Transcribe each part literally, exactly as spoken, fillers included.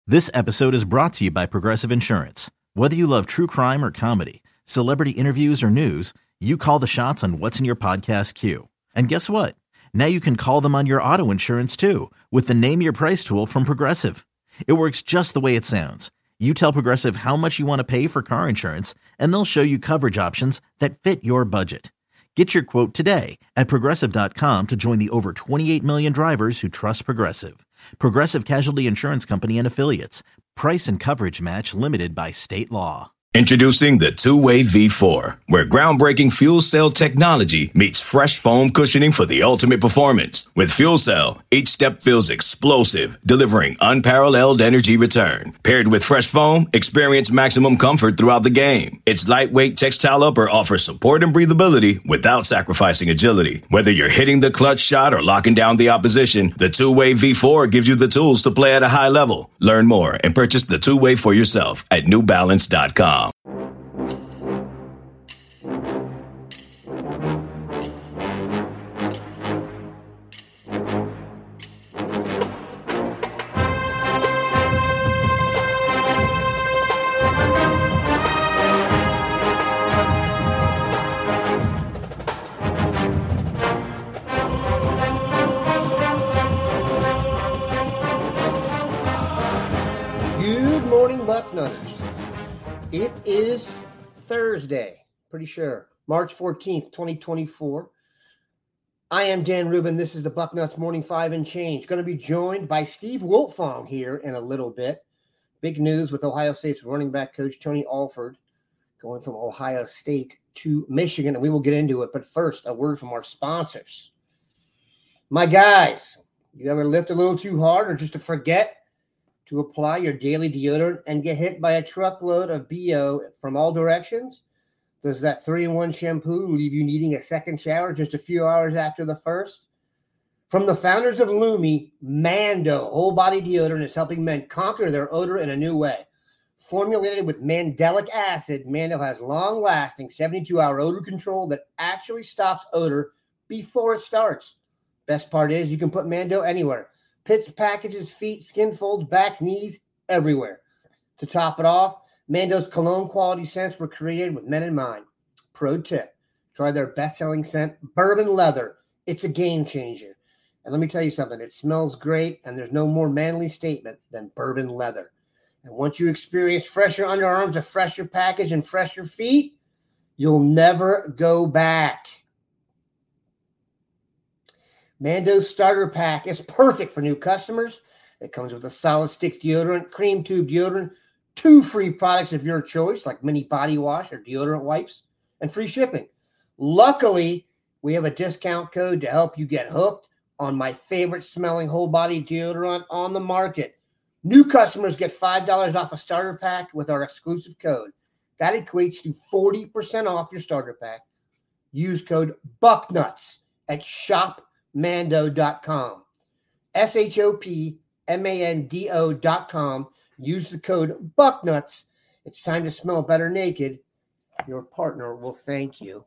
This episode is brought to you by Progressive Insurance. Whether you love true crime or comedy, celebrity interviews or news, you call the shots on what's in your podcast queue. And guess what? Now you can call them on your auto insurance too with the Name Your Price tool from Progressive. It works just the way it sounds. You tell Progressive how much you want to pay for car insurance, and they'll show you coverage options that fit your budget. Get your quote today at Progressive dot com to join the over twenty-eight million drivers who trust Progressive. Progressive Casualty Insurance Company and Affiliates. Price and coverage match limited by state law. Introducing the Two-Way V four, where groundbreaking fuel cell technology meets fresh foam cushioning for the ultimate performance. With fuel cell, each step feels explosive, delivering unparalleled energy return. Paired with fresh foam, experience maximum comfort throughout the game. Its lightweight textile upper offers support and breathability without sacrificing agility. Whether you're hitting the clutch shot or locking down the opposition, the Two-Way V four gives you the tools to play at a high level. Learn more and purchase the Two-Way for yourself at new balance dot com. Good morning, Bucknutters. It is Thursday, pretty sure, March fourteenth, twenty twenty-four. I am Dan Rubin. This is the Bucknuts Morning Five and Change. Going to be joined by Steve Wiltfong here in a little bit. Big news with Ohio State's running back coach Tony Alford going from Ohio State to Michigan, and we will get into it. But first, a word from our sponsors. My guys, you ever lift a little too hard or just to forget to apply your daily deodorant and get hit by a truckload of B O from all directions? Does that three in one shampoo leave you needing a second shower just a few hours after the first? From the founders of Lumi, Mando Whole Body Deodorant is helping men conquer their odor in a new way. Formulated with mandelic acid, Mando has long-lasting seventy-two hour odor control that actually stops odor before it starts. Best part is you can put Mando anywhere. Pits, packages, feet, skin folds, back, knees, everywhere. To top it off, Mando's cologne quality scents were created with men in mind. Pro tip, try their best-selling scent, Bourbon Leather. It's a game changer. And let me tell you something, it smells great, and there's no more manly statement than Bourbon Leather. And once you experience fresher underarms, a fresher package, and fresher feet, you'll never go back. Mando's starter pack is perfect for new customers. It comes with a solid stick deodorant, cream tube deodorant, two free products of your choice, like mini body wash or deodorant wipes, and free shipping. Luckily, we have a discount code to help you get hooked on my favorite smelling whole body deodorant on the market. New customers get five dollars off a starter pack with our exclusive code. That equates to forty percent off your starter pack. Use code BUCKNUTS at shop mando dot com. S H O P M A N D O dot com. Use the code BUCKNUTS. It's time to smell better naked. Your partner will thank you.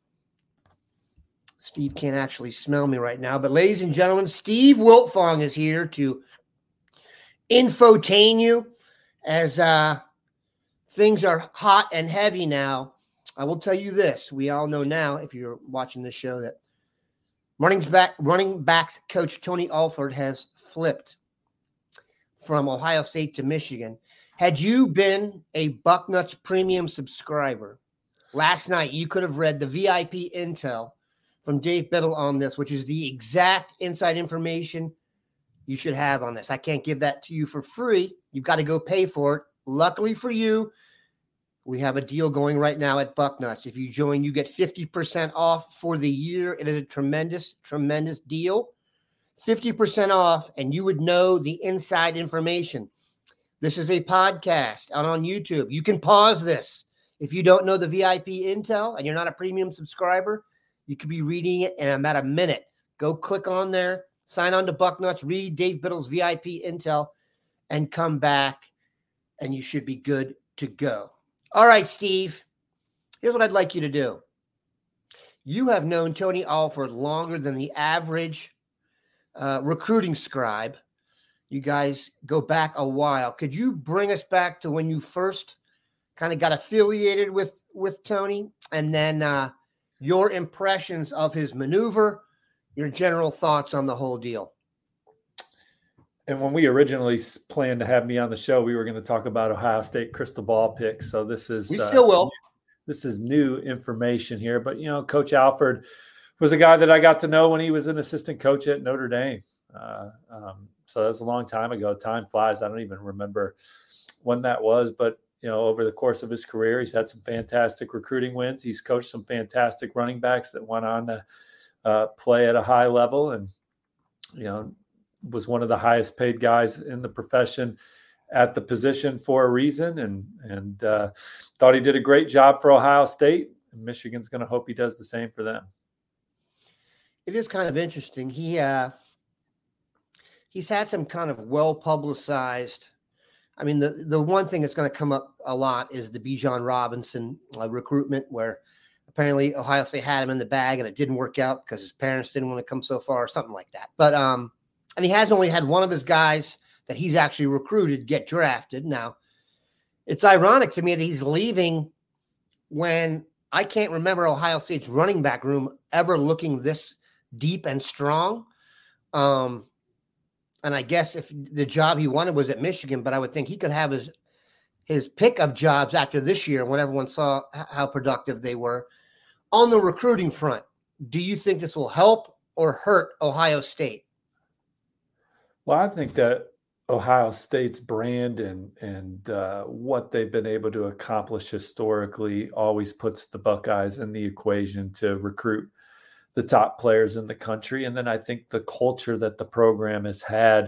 Steve can't actually smell me right now, but ladies and gentlemen, Steve Wiltfong is here to infotain you as uh, things are hot and heavy now. I will tell you this. We all know now, if you're watching this show, that Running back, running backs coach Tony Alford has flipped from Ohio State to Michigan. Had you been a Bucknuts premium subscriber, last night you could have read the V I P intel from Dave Biddle on this, which is the exact inside information you should have on this. I can't give that to you for free. You've got to go pay for it. Luckily for you, we have a deal going right now at Bucknuts. If you join, you get fifty percent off for the year. It is a tremendous, tremendous deal. fifty percent off, and you would know the inside information. This is a podcast out on YouTube. You can pause this. If you don't know the V I P intel and you're not a premium subscriber, you could be reading it in about a minute. Go click on there, sign on to Bucknuts, read Dave Biddle's V I P intel, and come back, and you should be good to go. All right, Steve, here's what I'd like you to do. You have known Tony Alford longer than the average uh, recruiting scribe. You guys go back a while. Could you bring us back to when you first kind of got affiliated with, with Tony, and then uh, your impressions of his maneuver, your general thoughts on the whole deal? And when we originally planned to have me on the show, we were going to talk about Ohio State crystal ball picks. So this is we still uh, will. This is new information here. But, you know, Coach Alford was a guy that I got to know when he was an assistant coach at Notre Dame. Uh, um, so that was a long time ago. Time flies. I don't even remember when that was. But, you know, over the course of his career, he's had some fantastic recruiting wins. He's coached some fantastic running backs that went on to uh, play at a high level, and, you know, was one of the highest paid guys in the profession at the position for a reason, and and uh, thought he did a great job for Ohio State. And Michigan's going to hope he does the same for them. It is kind of interesting. He uh, he's had some kind of well-publicized. I mean, the, the one thing that's going to come up a lot is the Bijan Robinson uh, recruitment, where apparently Ohio State had him in the bag and it didn't work out because his parents didn't want to come so far or something like that. But um, and he has only had one of his guys that he's actually recruited get drafted. Now, it's ironic to me that he's leaving when I can't remember Ohio State's running back room ever looking this deep and strong. Um, and I guess if the job he wanted was at Michigan, but I would think he could have his his pick of jobs after this year when everyone saw how productive they were. On the recruiting front, do you think this will help or hurt Ohio State? Well, I think that Ohio State's brand and and uh, what they've been able to accomplish historically always puts the Buckeyes in the equation to recruit the top players in the country. And then I think the culture that the program has had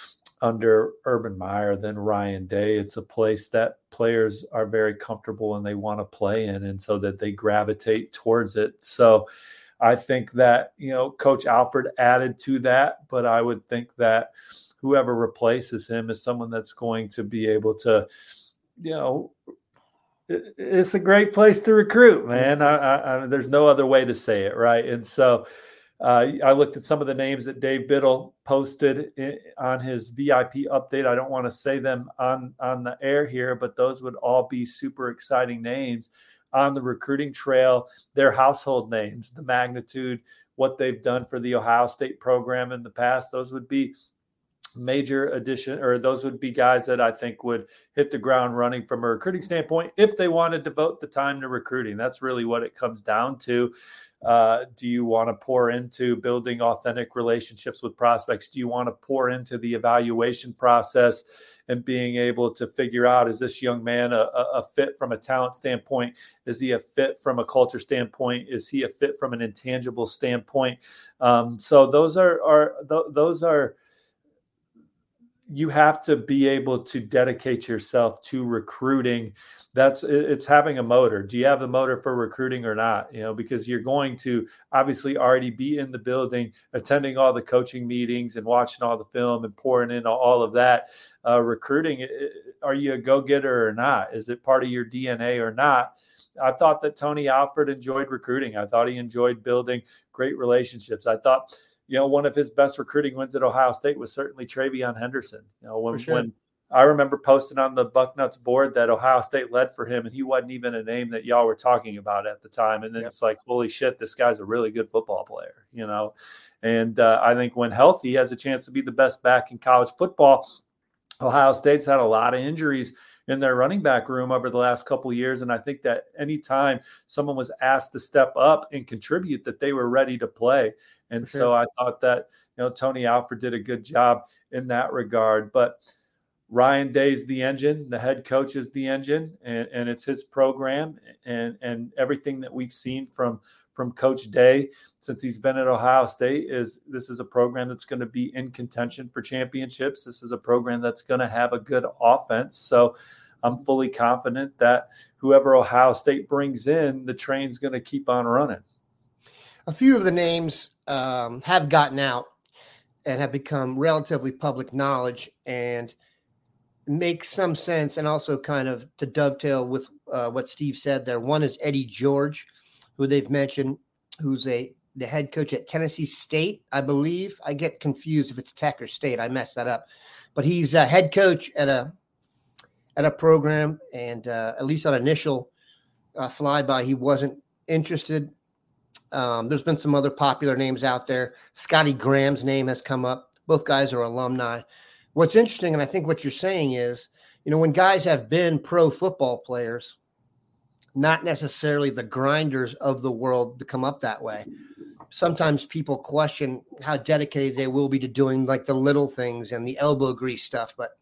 under Urban Meyer, then Ryan Day, it's a place that players are very comfortable and they want to play in, and so that they gravitate towards it. So I think that, you know, Coach Alford added to that, but I would think that whoever replaces him is someone that's going to be able to, you know, it, it's a great place to recruit, man. I, I, I, there's no other way to say it, right? And so uh, I looked at some of the names that Dave Biddle posted in, on his V I P update. I don't want to say them on, on the air here, but those would all be super exciting names on the recruiting trail. Their household names, the magnitude, what they've done for the Ohio State program in the past, those would be major addition, or those would be guys that I think would hit the ground running from a recruiting standpoint if they want to devote the time to recruiting. That's really what it comes down to. Uh, do you want to pour into building authentic relationships with prospects? Do you want to pour into the evaluation process and being able to figure out, is this young man a, a fit from a talent standpoint? Is he a fit from a culture standpoint? Is he a fit from an intangible standpoint? Um, so those are, are th- those are, you have to be able to dedicate yourself to recruiting. That's it's having a motor. Do you have the motor for recruiting or not? You know, because you're going to obviously already be in the building, attending all the coaching meetings and watching all the film and pouring in all of that. Uh, recruiting, are you a go-getter or not? Is it part of your D N A or not? I thought that Tony Alford enjoyed recruiting. I thought he enjoyed building great relationships. I thought, you know, one of his best recruiting wins at Ohio State was certainly TreVeyon Henderson. You know, when, sure. when I remember posting on the Bucknuts board that Ohio State led for him, and he wasn't even a name that y'all were talking about at the time. And then yep. It's like, holy shit, this guy's a really good football player, you know? And uh, I think when healthy, he has a chance to be the best back in college football. Ohio State's had a lot of injuries in their running back room over the last couple of years. And I think that anytime someone was asked to step up and contribute, that they were ready to play. And sure. So I thought that, you know, Tony Alford did a good job in that regard. But Ryan Day's the engine, the head coach is the engine, and, and it's his program. And, and everything that we've seen from, from Coach Day since he's been at Ohio State is this is a program that's going to be in contention for championships. This is a program that's going to have a good offense. So I'm fully confident that whoever Ohio State brings in, the train's going to keep on running. A few of the names um, have gotten out and have become relatively public knowledge and make some sense, and also kind of to dovetail with uh, what Steve said there. One is Eddie George, who they've mentioned, who's a the head coach at Tennessee State, I believe. I get confused if it's Tech or State. I messed that up. but he's a head coach at a at a program, and uh, at least on initial uh, flyby, he wasn't interested. Um, there's been some other popular names out there. Scotty Graham's name has come up. Both guys are alumni. What's interesting, and I think what you're saying is, you know, when guys have been pro football players, not necessarily the grinders of the world to come up that way. Sometimes people question how dedicated they will be to doing like the little things and the elbow grease stuff. But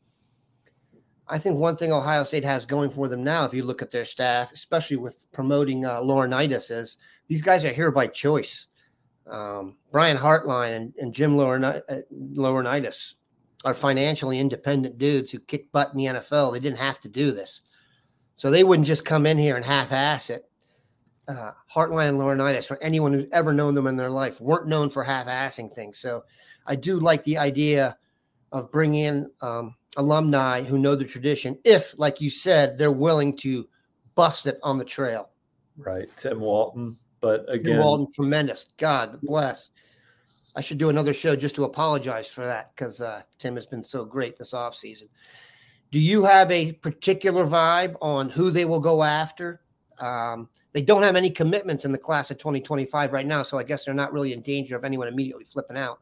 I think one thing Ohio State has going for them now, if you look at their staff, especially with promoting uh, Laurinaitis, is these guys are here by choice. Um, Brian Hartline and, and Jim Laurinaitis are financially independent dudes who kick butt in the N F L. They didn't have to do this. So they wouldn't just come in here and half-ass it. Uh, Hartline and Laurinaitis, for anyone who's ever known them in their life, weren't known for half-assing things. So I do like the idea of bringing in um, alumni who know the tradition, if, like you said, they're willing to bust it on the trail. Right. Tim Walton. But again, Tim Walton, tremendous. God bless. I should do another show just to apologize for that, because uh, Tim has been so great this offseason. Do you have a particular vibe on who they will go after? Um, they don't have any commitments in the class of twenty twenty-five right now, so I guess they're not really in danger of anyone immediately flipping out.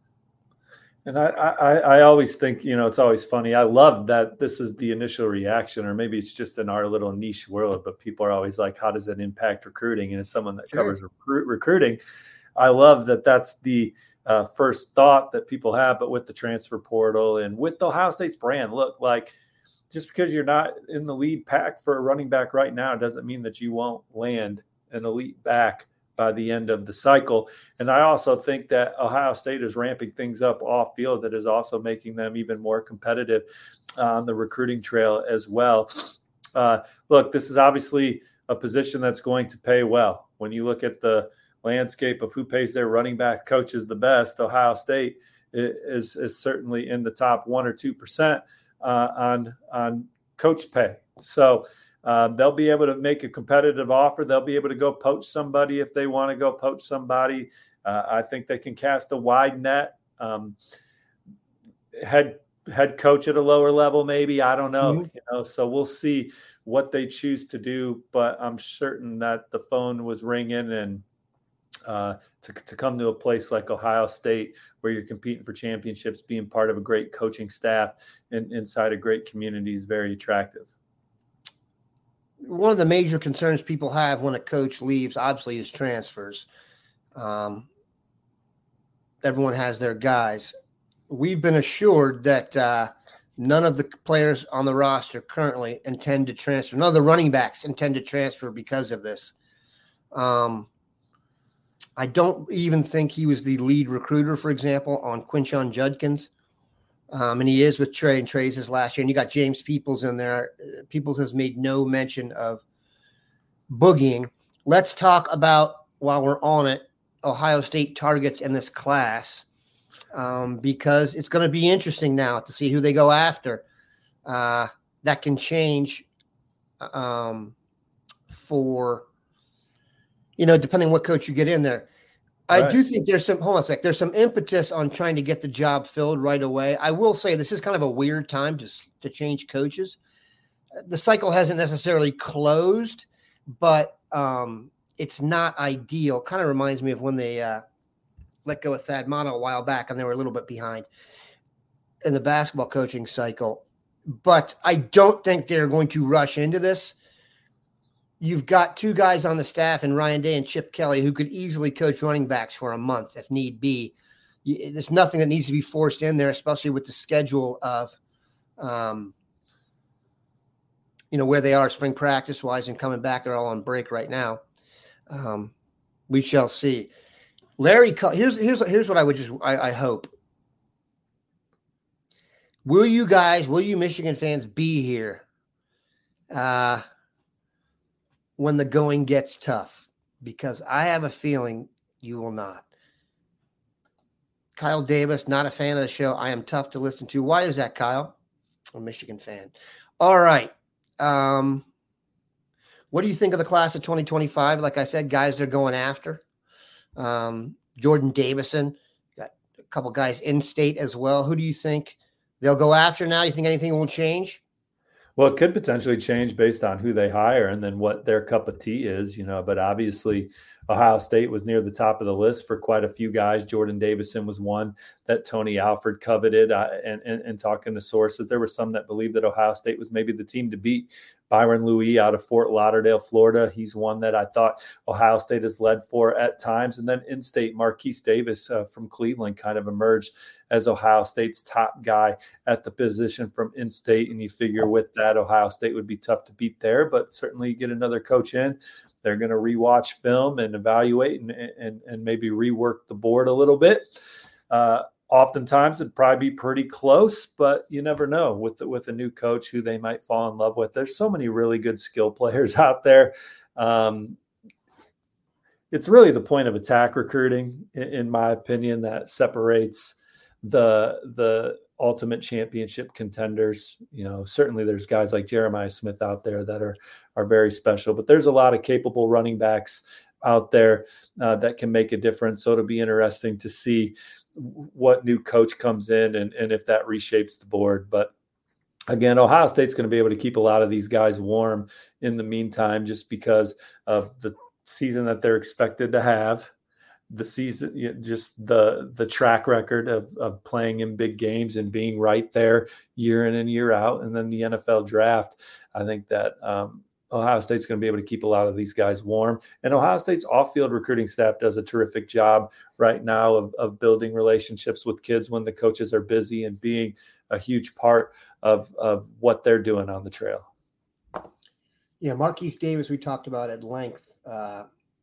And I, I, I always think, you know, it's always funny. I love that this is the initial reaction, or maybe it's just in our little niche world, but people are always like, how does that impact recruiting? And as someone that sure. covers recruit, recruiting, I love that that's the uh, first thought that people have. But with the transfer portal and with the Ohio State's brand, look, like, just because you're not in the lead pack for a running back right now doesn't mean that you won't land an elite back by the end of the cycle. And I also think that Ohio State is ramping things up off field that is also making them even more competitive on the recruiting trail as well. Uh, look, this is obviously a position that's going to pay well. When you look at the landscape of who pays their running back coaches the best, Ohio State is, is certainly in the top one or two percent uh, on, on coach pay. So Uh, they'll be able to make a competitive offer. They'll be able to go poach somebody if they want to go poach somebody. Uh, I think they can cast a wide net. Um, head head coach at a lower level, maybe. I don't know. Mm-hmm. You know, so we'll see what they choose to do. But I'm certain that the phone was ringing, and uh, to to come to a place like Ohio State where you're competing for championships, being part of a great coaching staff and inside a great community is very attractive. One of the major concerns people have when a coach leaves, obviously, is transfers. Um, everyone has their guys. We've been assured that uh, none of the players on the roster currently intend to transfer. None of the running backs intend to transfer because of this. Um, I don't even think he was the lead recruiter, for example, on Quinshon Judkins. Um, and he is with Trey, and Trey's his last year. And you got James Peoples in there. Peoples has made no mention of boogieing. Let's talk about, while we're on it, Ohio State targets in this class, um, because it's going to be interesting now to see who they go after. Uh, that can change um, for, you know, depending what coach you get in there. I right. do think there's some, hold on a sec, there's some impetus on trying to get the job filled right away. I will say this is kind of a weird time to, to change coaches. The cycle hasn't necessarily closed, but um, it's not ideal. Kind of reminds me of when they uh, let go of Thad Matta a while back, and they were a little bit behind in the basketball coaching cycle. But I don't think they're going to rush into this. You've got two guys on the staff in Ryan Day and Chip Kelly who could easily coach running backs for a month if need be. There's nothing that needs to be forced in there, especially with the schedule of, um, you know, where they are spring practice wise and coming back. They're all on break right now. Um, we shall see. Larry, here's here's here's what I would just I, I hope. Will you guys, will you Michigan fans be here? Uh, when the going gets tough, because I have a feeling you will not. Kyle Davis, not a fan of the show. I am tough to listen to. Why is that, Kyle? I'm a Michigan fan. All right. Um, what do you think of the class of twenty twenty-five? Like I said, guys they're going after. Um, Jordan Davison, got a couple guys in state as well. Who do you think they'll go after now? You think anything will change? Well, it could potentially change based on who they hire and then what their cup of tea is, you know, but obviously Ohio State was near the top of the list for quite a few guys. Jordan Davison was one that Tony Alford coveted, uh, and, and, and talking to sources, there were some that believed that Ohio State was maybe the team to beat. Byron Louis out of Fort Lauderdale, Florida. He's one that I thought Ohio State has led for at times. And then in-state, Marquise Davis uh, from Cleveland kind of emerged as Ohio State's top guy at the position from in-state. And you figure with that, Ohio State would be tough to beat there, but certainly you get another coach in. They're going to rewatch film and evaluate and, and, and maybe rework the board a little bit. Uh, Oftentimes it'd probably be pretty close, but you never know with the, with a new coach who they might fall in love with. There's so many really good skill players out there. Um, it's really the point of attack recruiting, in, in my opinion, that separates the the ultimate championship contenders. You know, certainly there's guys like Jeremiah Smith out there that are are very special, but there's a lot of capable running backs out there uh, that can make a difference. So it'll be interesting to see what new coach comes in and, and if that reshapes the board. But again, Ohio State's going to be able to keep a lot of these guys warm in the meantime, just because of the season that they're expected to have, the season, just the the track record of, of playing in big games and being right there year in and year out. And then the N F L draft. I think that um, Ohio State's going to be able to keep a lot of these guys warm. And Ohio State's off-field recruiting staff does a terrific job right now of, of building relationships with kids when the coaches are busy and being a huge part of, of what they're doing on the trail. Yeah, Marquise Davis, we talked about at length. Uh,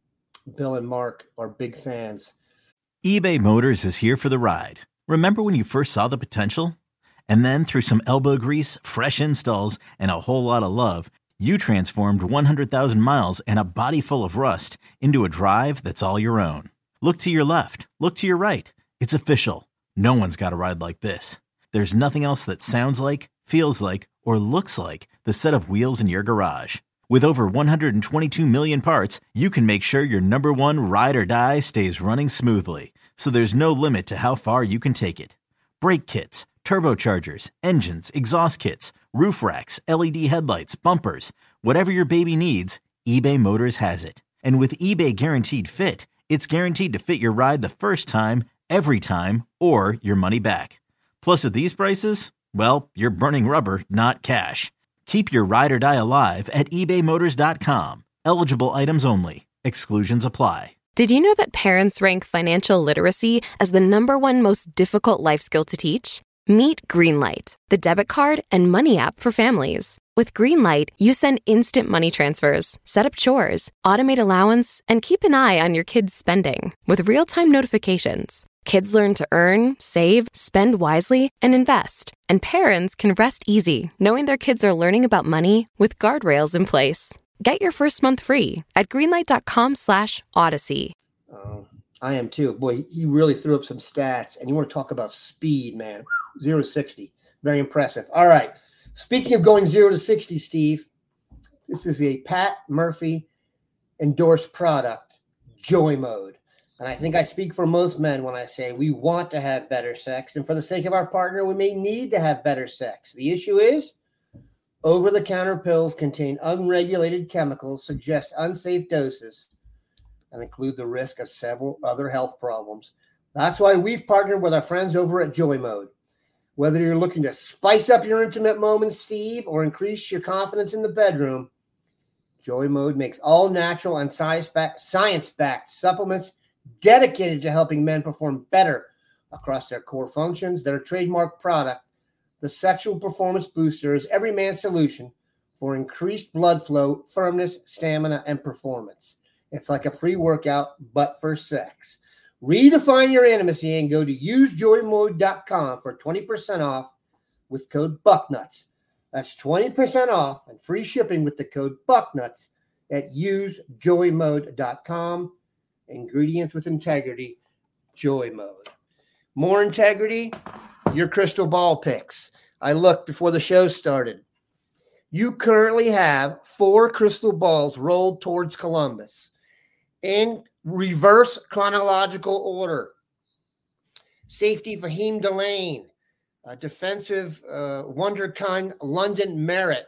Bill and Mark are big fans. eBay Motors is here for the ride. Remember when you first saw the potential? And then through some elbow grease, fresh installs, and a whole lot of love, you transformed one hundred thousand miles and a body full of rust into a drive that's all your own. Look to your left. Look to your right. It's official. No one's got a ride like this. There's nothing else that sounds like, feels like, or looks like the set of wheels in your garage. With over one hundred twenty-two million parts, you can make sure your number one ride or die stays running smoothly. So there's no limit to how far you can take it. Brake kits, turbochargers, engines, exhaust kits, roof racks, L E D headlights, bumpers, whatever your baby needs, eBay Motors has it. And with eBay Guaranteed Fit, it's guaranteed to fit your ride the first time, every time, or your money back. Plus at these prices, well, you're burning rubber, not cash. Keep your ride or die alive at ebay motors dot com. Eligible items only. Exclusions apply. Did you know that parents rank financial literacy as the number one most difficult life skill to teach? Meet Greenlight, the debit card and money app for families. With Greenlight, you send instant money transfers, set up chores, automate allowance, and keep an eye on your kids' spending with real-time notifications. Kids learn to earn, save, spend wisely, and invest. And parents can rest easy knowing their kids are learning about money with guardrails in place. Get your first month free at greenlight.com slash odyssey. Um, I am too. Boy, he really threw up some stats. And you want to talk about speed, man. zero to sixty. Very impressive. All right. Speaking of going zero to sixty, Steve, this is a Pat Murphy endorsed product, Joy Mode. And I think I speak for most men when I say we want to have better sex. And for the sake of our partner, we may need to have better sex. The issue is over-the-counter pills contain unregulated chemicals, suggest unsafe doses, and include the risk of several other health problems. That's why we've partnered with our friends over at Joy Mode. Whether you're looking to spice up your intimate moments, Steve, or increase your confidence in the bedroom, Joy Mode makes all natural and science-backed supplements dedicated to helping men perform better across their core functions. Their trademark product, the Sexual Performance Booster, is every man's solution for increased blood flow, firmness, stamina, and performance. It's like a pre-workout, but for sex. Redefine your intimacy and go to use joy mode dot com for twenty percent off with code BUCKNUTS. That's twenty percent off and free shipping with the code BUCKNUTS at use joy mode dot com. Ingredients with integrity, Joy Mode. More integrity, your crystal ball picks. I looked before the show started. You currently have four crystal balls rolled towards Columbus in reverse chronological order. Safety Fahim Delane, uh, defensive uh, wonderkind London Merritt.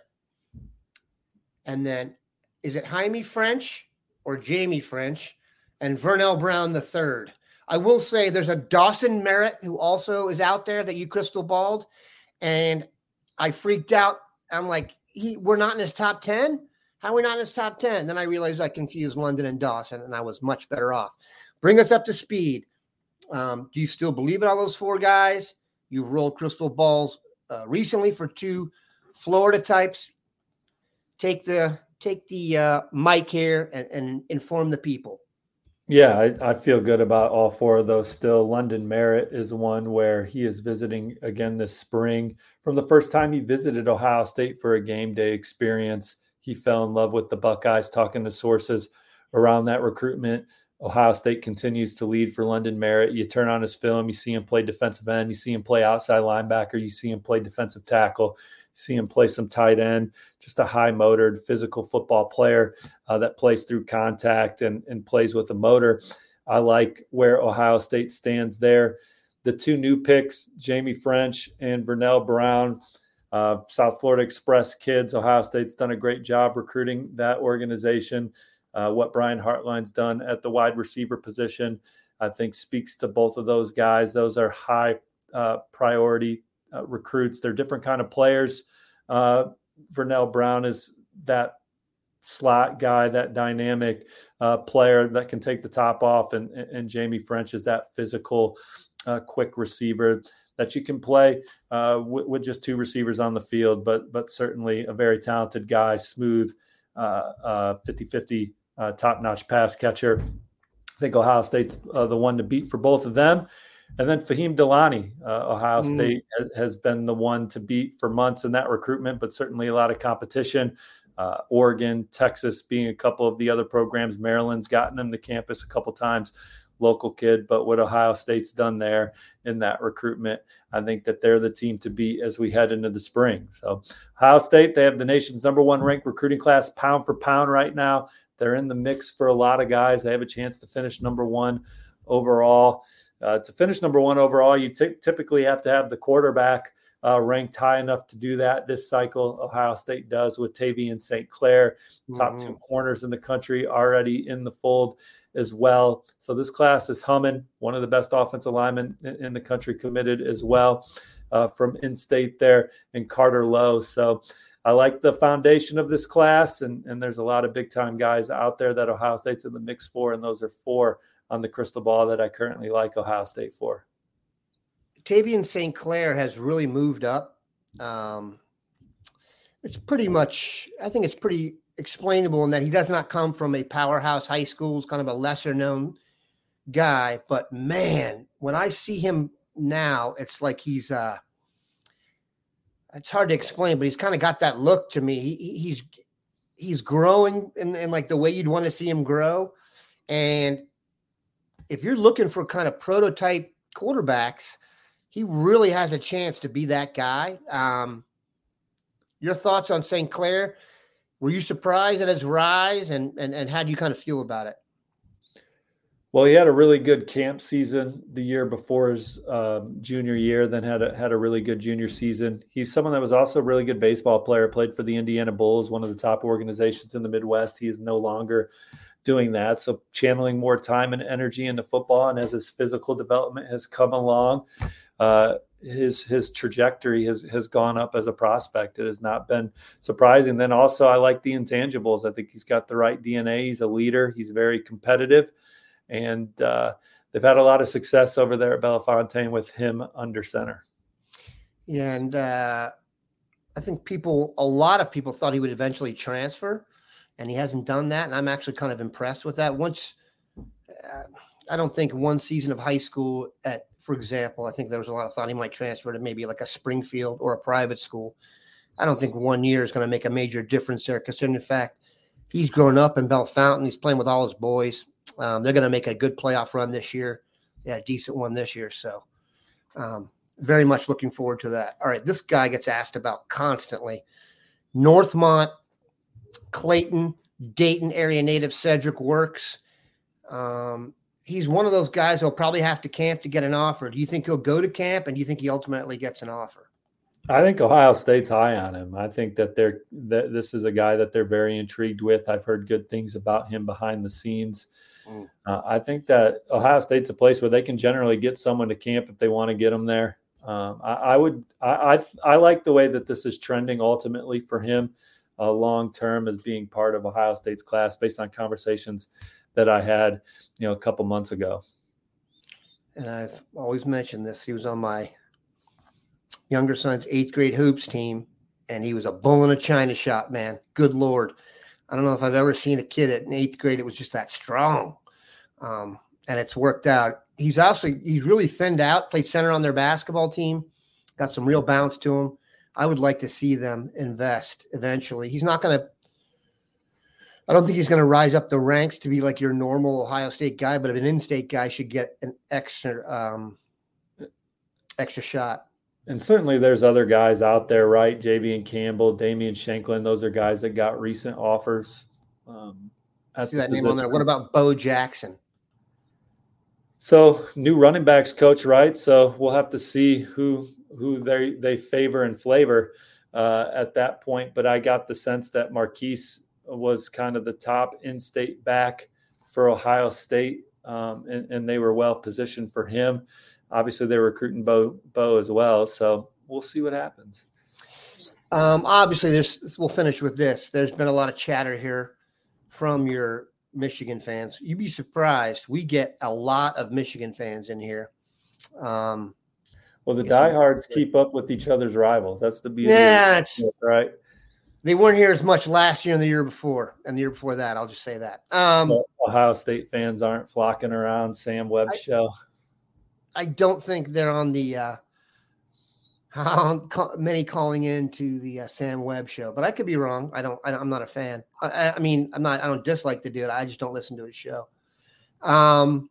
And then is it Jaime French or Jamie French? And Vernell Brown the third. I will say there's a Dawson Merritt who also is out there that you crystal balled. And I freaked out. I'm like, he, we're not in his top ten? How are we not in his top ten? Then I realized I confused London and Dawson, and I was much better off. Bring us up to speed. Um, do you still believe in all those four guys? You've rolled crystal balls uh, recently for two Florida types. Take the take the uh, mic here and, and inform the people. Yeah, I, I feel good about all four of those still. London Merritt is one where he is visiting again this spring. From the first time he visited Ohio State for a game day experience, he fell in love with the Buckeyes. Talking to sources around that recruitment, Ohio State continues to lead for London Merritt. You turn on his film, you see him play defensive end, you see him play outside linebacker, you see him play defensive tackle, you see him play some tight end, just a high-motored, physical football player uh, that plays through contact and, and plays with a motor. I like where Ohio State stands there. The two new picks, Jamie French and Vernell Brown, uh, South Florida Express kids. Ohio State's done a great job recruiting that organization. Uh, what Brian Hartline's done at the wide receiver position, I think, speaks to both of those guys. Those are high uh, priority uh, recruits. They're different kind of players. Uh, Vernell Brown is that slot guy, that dynamic uh, player that can take the top off, and, and Jamie French is that physical, uh, quick receiver that you can play uh, with, with just two receivers on the field, but but certainly a very talented guy, smooth, uh, uh, fifty-fifty uh, top-notch pass catcher. I think Ohio State's uh, the one to beat for both of them. And then Fahim Delani, uh, Ohio mm. State has been the one to beat for months in that recruitment, but certainly a lot of competition. Uh, Oregon, Texas being a couple of the other programs. Maryland's gotten him to campus a couple times, local kid. But what Ohio State's done there in that recruitment, I think that they're the team to beat as we head into the spring. So Ohio State, they have the nation's number one ranked recruiting class pound for pound right now. They're in the mix for a lot of guys. They have a chance to finish number one overall. Uh, to finish number one overall, you t- typically have to have the quarterback uh, ranked high enough to do that this cycle. Ohio State does with Tavian Saint Clair, mm-hmm. top two corners in the country, already in the fold as well. So this class is humming. One of the best offensive linemen in, in the country committed as well uh, from in-state there in Carter Lowe. So I like the foundation of this class, and, and there's a lot of big-time guys out there that Ohio State's in the mix for, and those are four on the crystal ball that I currently like Ohio State for. Tavian Saint Clair has really moved up. Um, it's pretty much, I think it's pretty explainable in that he does not come from a powerhouse high school. He's kind of a lesser-known guy. But, man, when I see him now, it's like he's uh, – it's hard to explain, but he's kind of got that look to me. He, he's he's growing in, in like the way you'd want to see him grow. And if you're looking for kind of prototype quarterbacks, he really has a chance to be that guy. Um, your thoughts on Saint Clair? Were you surprised at his rise, and, and, and how do you kind of feel about it? Well, he had a really good camp season the year before his um, junior year, then had a, had a really good junior season. He's someone that was also a really good baseball player, played for the Indiana Bulls, one of the top organizations in the Midwest. He is no longer doing that. So channeling more time and energy into football. And as his physical development has come along, uh, his his trajectory has, has gone up as a prospect. It has not been surprising. Then also I like the intangibles. I think he's got the right D N A. He's a leader. He's very competitive. And uh, they've had a lot of success over there at Bellefontaine with him under center. Yeah, and uh, I think people, a lot of people thought he would eventually transfer, and he hasn't done that. And I'm actually kind of impressed with that. Once, uh, I don't think one season of high school at, for example, I think there was a lot of thought he might transfer to maybe like a Springfield or a private school. I don't think one year is going to make a major difference there, considering the fact he's grown up in Bellefontaine. He's playing with all his boys. Um, they're going to make a good playoff run this year. Yeah, a decent one this year. So um, very much looking forward to that. All right, this guy gets asked about constantly. Northmont, Clayton, Dayton area native Cedric Works. Um, he's one of those guys who'll probably have to camp to get an offer. Do you think he'll go to camp, and do you think he ultimately gets an offer? I think Ohio State's high on him. I think that they're that this is a guy that they're very intrigued with. I've heard good things about him behind the scenes. Mm. Uh, I think that Ohio State's a place where they can generally get someone to camp if they want to get them there. Um, I, I would, I, I, I like the way that this is trending ultimately for him, uh, long term, as being part of Ohio State's class, based on conversations that I had, you know, a couple months ago. And I've always mentioned this. He was on my younger son's eighth grade hoops team, and he was a bull in a china shop, man. Good Lord. I don't know if I've ever seen a kid at an eighth grade that was just that strong. Um, and it's worked out. He's also, he's really thinned out, played center on their basketball team, got some real bounce to him. I would like to see them invest eventually. He's not going to, I don't think he's going to rise up the ranks to be like your normal Ohio State guy, but an in-state guy should get an extra, um, extra shot. And certainly there's other guys out there, right? J V and Campbell, Damian Shanklin. Those are guys that got recent offers. Um, See that name on there. What about Bo Jackson? So new running backs coach, right? So we'll have to see who who they they favor and flavor uh, at that point. But I got the sense that Marquise was kind of the top in-state back for Ohio State, um, and, and they were well positioned for him. Obviously, they're recruiting Bo, Bo as well, so we'll see what happens. Um, obviously, there's. We'll finish with this. There's been a lot of chatter here from your Michigan fans. You'd be surprised. We get a lot of Michigan fans in here. Um, well, the diehards keep up with each other's rivals. That's the beauty. Yeah, it's it, right. They weren't here as much last year and the year before, and the year before that. I'll just say that. Um, so Ohio State fans aren't flocking around Sam Webb's I, show. I don't think they're on the uh, how many calling in to the uh, Sam Webb show, but I could be wrong. I don't. I, I'm not a fan. I, I mean, I'm not. I don't dislike the dude. I just don't listen to his show. Um,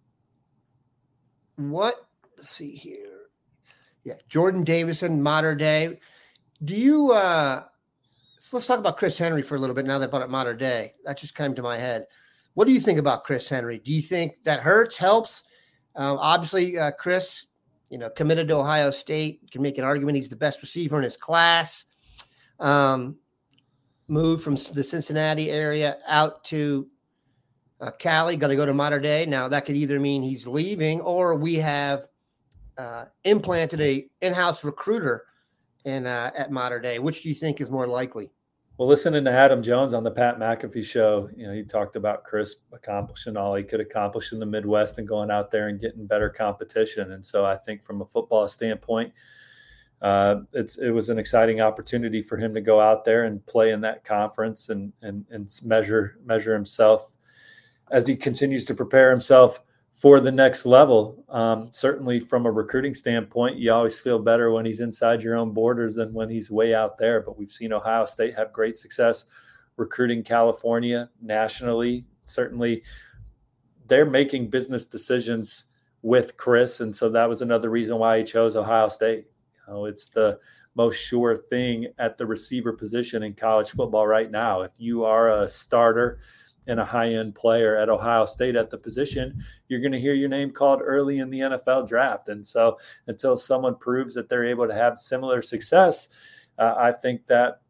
what? Let's see here. Yeah, Jordan Davison, modern day. Do you? Uh, so let's talk about Chris Henry for a little bit. Now that I brought up modern day, that just came to my head. What do you think about Chris Henry? Do you think that hurts? Helps? Um, obviously, uh, Chris, you know, committed to Ohio State. You can make an argument he's the best receiver in his class. Um, moved from the Cincinnati area out to uh, Cali, going to go to Mater Dei. Now, that could either mean he's leaving, or we have uh, implanted a in-house recruiter in uh, at Mater Dei. Which do you think is more likely? Well, listening to Adam Jones on the Pat McAfee show, you know, he talked about Chris accomplishing all he could accomplish in the Midwest and going out there and getting better competition. And so I think from a football standpoint, uh, it's it was an exciting opportunity for him to go out there and play in that conference and and and measure measure himself as he continues to prepare himself for the next level. Um, certainly from a recruiting standpoint, you always feel better when he's inside your own borders than when he's way out there. But we've seen Ohio State have great success recruiting California nationally. Certainly they're making business decisions with Chris. And so that was another reason why he chose Ohio State. You know, it's the most sure thing at the receiver position in college football right now. If you are a starter and a high-end player at Ohio State at the position, you're going to hear your name called early in the N F L draft. And so until someone proves that they're able to have similar success, uh, I think that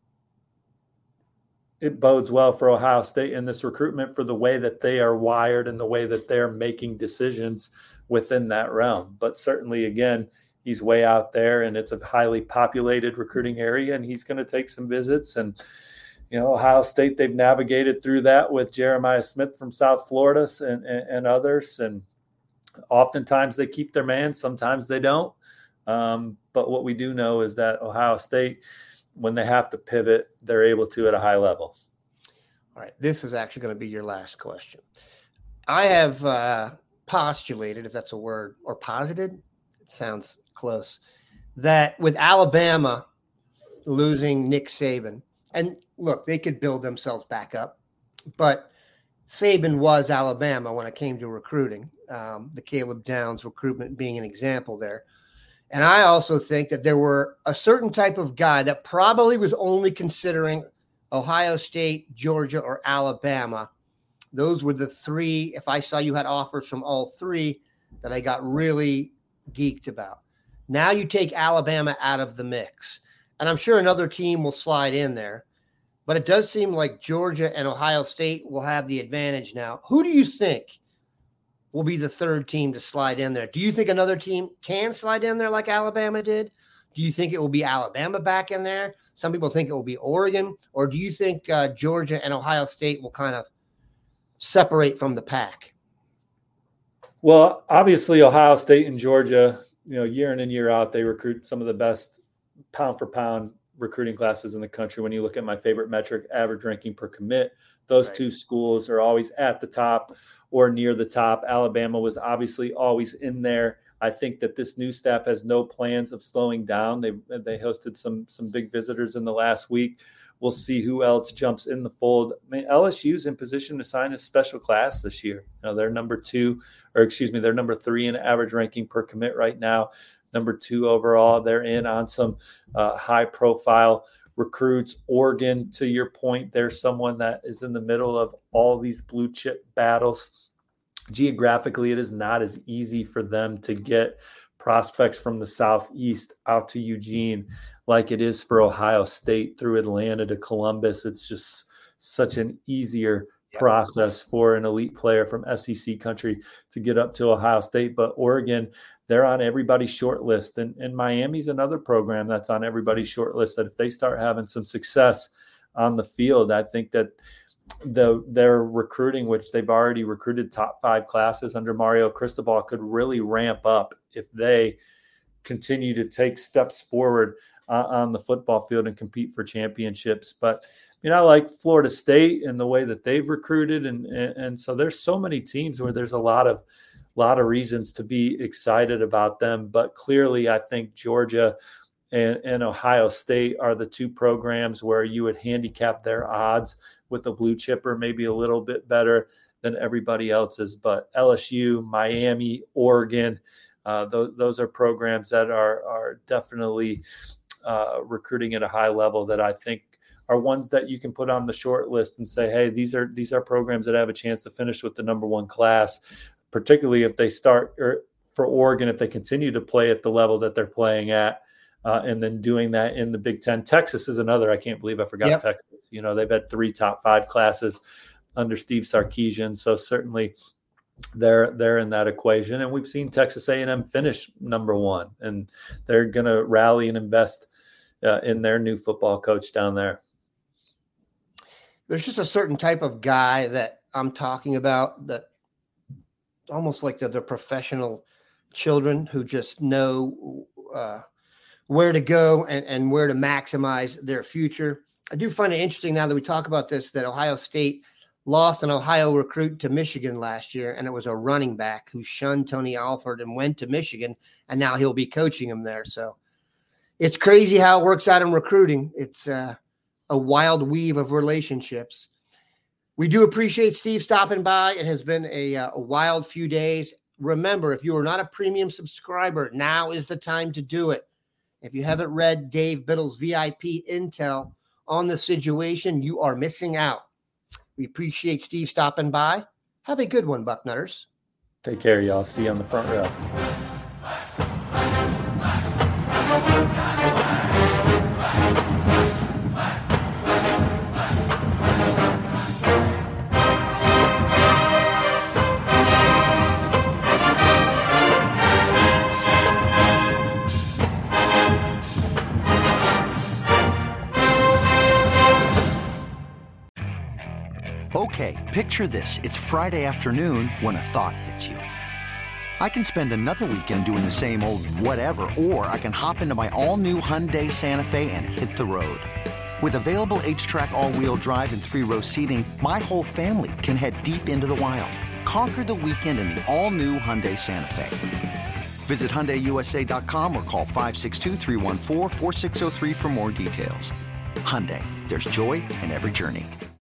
it bodes well for Ohio State in this recruitment for the way that they are wired and the way that they're making decisions within that realm. But certainly, again, he's way out there and it's a highly populated recruiting area, and he's going to take some visits. And you know, Ohio State, they've navigated through that with Jeremiah Smith from South Florida and, and, and others. And oftentimes they keep their man. Sometimes they don't. Um, but what we do know is that Ohio State, when they have to pivot, they're able to at a high level. All right. This is actually going to be your last question. I have uh, postulated, if that's a word, or posited, it sounds close, that with Alabama losing Nick Saban, and look, they could build themselves back up, but Saban was Alabama when it came to recruiting, um, the Caleb Downs recruitment being an example there. And I also think that there were a certain type of guy that probably was only considering Ohio State, Georgia, or Alabama Those were the three, if I saw you had offers from all three, that I got really geeked about. Now you take Alabama out of the mix, and I'm sure another team will slide in there, but it does seem like Georgia and Ohio State will have the advantage now. Who do you think will be the third team to slide in there? Do you think another team can slide in there like Alabama did? Do you think it will be Alabama back in there? Some people think it will be Oregon. Or do you think uh, Georgia and Ohio State will kind of separate from the pack? Well, obviously Ohio State and Georgia, you know, year in and year out, they recruit some of the best pound for pound recruiting classes in the country. When you look at my favorite metric, average ranking per commit, those right. two schools are always at the top or near the top. Alabama was obviously always in there. I think that this new staff has no plans of slowing down. They they hosted some some big visitors in the last week. We'll see who else jumps in the fold. I mean, L S U's in position to sign a special class this year. You know, they're number two, or excuse me, they're number three in average ranking per commit right now. Number two overall. They're in on some uh, high-profile recruits. Oregon, to your point, there's someone that is in the middle of all these blue chip battles. Geographically, it is not as easy for them to get prospects from the Southeast out to Eugene like it is for Ohio State through Atlanta to Columbus. It's just such an easier process for an elite player from S E C country to get up to Ohio State. But Oregon, they're on everybody's short list. And, and Miami's another program that's on everybody's short list that if they start having some success on the field, I think that the their recruiting, which they've already recruited top five classes under Mario Cristobal, could really ramp up if they continue to take steps forward uh, on the football field and compete for championships. But, you know, I like Florida State and the way that they've recruited. And, and, and so there's so many teams where there's a lot of, lot of reasons to be excited about them. But clearly, I think Georgia and, and Ohio State are the two programs where you would handicap their odds with the blue chipper maybe a little bit better than everybody else's. But L S U, Miami, Oregon, uh, those, those are programs that are, are definitely uh, recruiting at a high level that I think are ones that you can put on the short list and say, hey, these are these are programs that have a chance to finish with the number one class, particularly if they start or for Oregon, if they continue to play at the level that they're playing at. Uh, and then doing that in the Big Ten. Texas is another. I can't believe I forgot yep. Texas. You know, they've had three top five classes under Steve Sarkisian. So certainly they're they're in that equation. And we've seen Texas A and M finish number one. And they're going to rally and invest uh, in their new football coach down there. There's just a certain type of guy that I'm talking about that almost like the, the professional children who just know uh, – where to go and, and where to maximize their future. I do find it interesting now that we talk about this, that Ohio State lost an Ohio recruit to Michigan last year, and it was a running back who shunned Tony Alford and went to Michigan, and now he'll be coaching him there. So it's crazy how it works out in recruiting. It's uh, a wild weave of relationships. We do appreciate Steve stopping by. It has been a, a wild few days. Remember, if you are not a premium subscriber, now is the time to do it. If you haven't read Dave Biddle's V I P intel on the situation, you are missing out. We appreciate Steve stopping by. Have a good one, Bucknutters. Take care, y'all. See you on the front row. Okay, picture this. It's Friday afternoon when a thought hits you. I can spend another weekend doing the same old whatever, or I can hop into my all-new Hyundai Santa Fe and hit the road. With available H-Track all-wheel drive and three-row seating, my whole family can head deep into the wild. Conquer the weekend in the all-new Hyundai Santa Fe. Visit Hyundai U S A dot com or call five six two, three one four, four six zero three for more details. Hyundai, there's joy in every journey.